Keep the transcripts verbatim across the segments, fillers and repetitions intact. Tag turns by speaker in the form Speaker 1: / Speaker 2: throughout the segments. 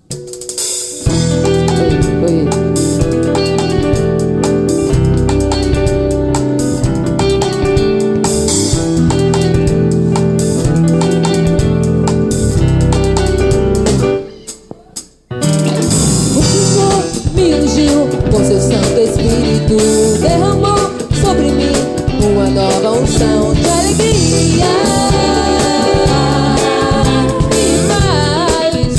Speaker 1: Com seu Santo Espírito derramou sobre mim uma nova unção de alegria e paz.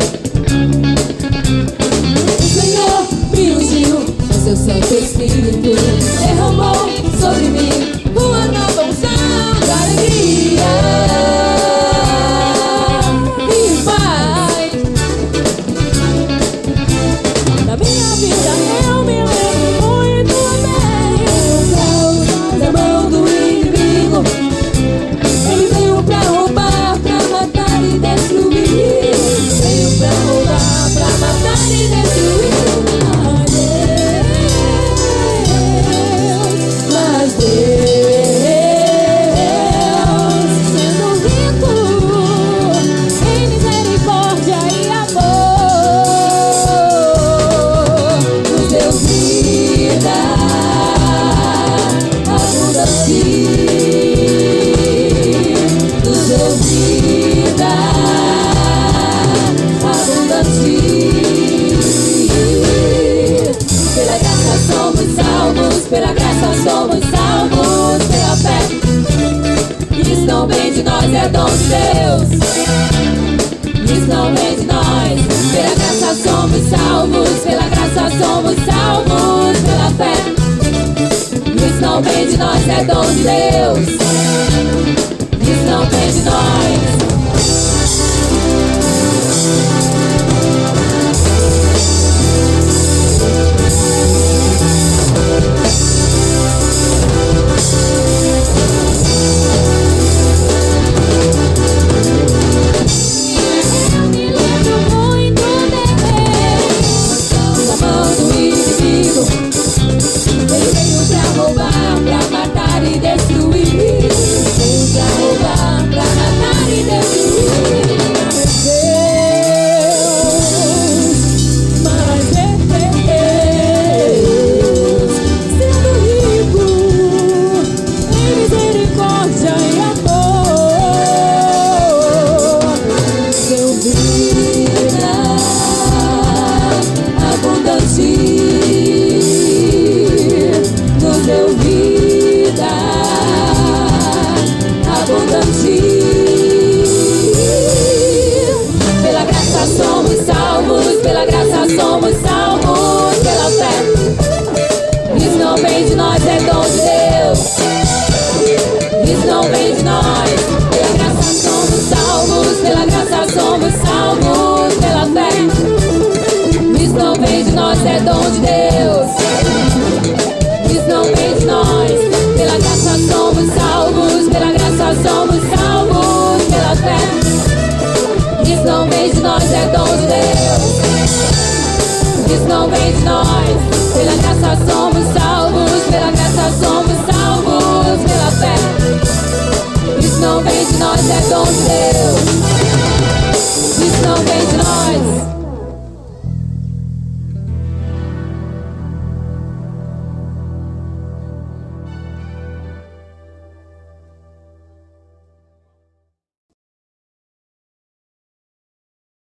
Speaker 1: O Senhor me ungiu com seu Santo Espírito derramou sobre mim uma nova unção de alegria e paz. Na minha vida eu me lembro muito bem da mão do inimigo. Ele veio pra roubar, pra matar e destruir. Veio pra roubar, pra matar e destruir. Mas Deus, mas Deus, sendo rico em misericórdia e amor, nos deu vida abundante, nos deu vida abundante. Pela graça somos salvos, pela graça somos salvos, pela fé. Isso não vem de nós, é dom de Deus. Isso não vem de nós. Pela graça somos salvos, pela graça somos salvos, pela fé. Isso não vem de nós, é dom de Deus. Isso não vem de nós. Eu me lembro muito bem da mão do inimigo. Ele veio pra roubar, pra matar e destruir. Veio pra roubar, pra matar e destruir. Mas Deus, mas Deus, sendo rico em misericórdia e amor, deu vida abundante, nos deu vida abundante. Pela graça somos salvos, pela graça somos salvos, pela fé. Isso não vem de nós, é dom de Deus. Isso não vem de nós. Pela graça somos salvos, pela graça somos salvos, pela fé. Isso não vem de nós, é dom de Deus. Isso não vem de nós. Pela graça somos salvos, pela graça somos salvos, pela fé. Isso não vem de nós, é dom de Deus. Isso não vem de nós. Pela graça somos salvos, pela graça somos salvos, pela fé. Isso não vem de nós, é dom de Deus.